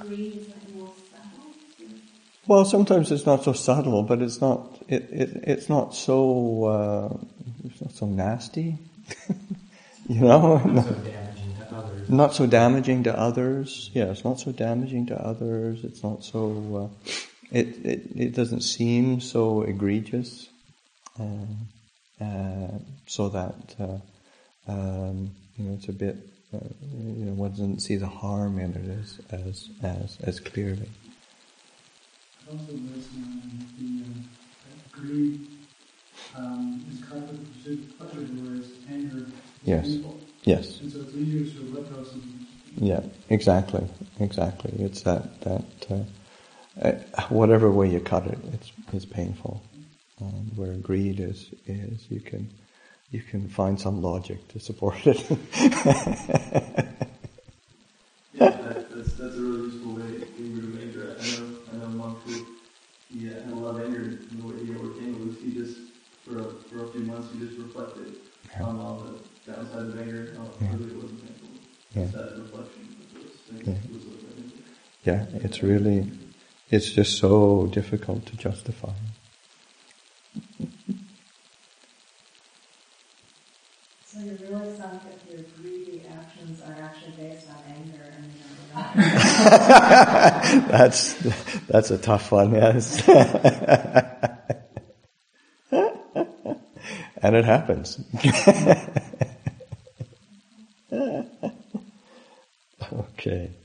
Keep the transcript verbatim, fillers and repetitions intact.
greed is like more subtle? Well, sometimes it's not so subtle, but it's not. It, it it's not so. Uh, it's not so nasty. You know. Not so damaging to others. Not so damaging to others. Yeah, it's not so damaging to others. It's not so. Uh, it it it doesn't seem so egregious. Uh, uh, so that uh, um, you know, it's a bit. Uh, you know, one doesn't see the harm in it as as as, as clearly. Also, there's um, the uh, greed um, is caught with the pursuit of pleasure, whereas anger is Yes. painful. Yes. And so it's easier to let go some. Yeah. Exactly. Exactly. It's that that uh, uh, whatever way you cut it, it's it's painful. Um, where greed is is you can you can find some logic to support it. Yeah, that, that's, that's a really useful way in root of anger. I know, I know a monk who he uh, had a lot of anger, and the way he overcame it was he just, for a, for a few months, he just reflected yeah. on all the downsides of anger, and how yeah. really it wasn't painful. Yeah. Just that reflection was, yeah. was what I think. Yeah, it's really, it's just so difficult to justify. So you're really sunk if your greedy actions are actually based on anger and you don't know. That's that's a tough one, yes. And it happens. Okay.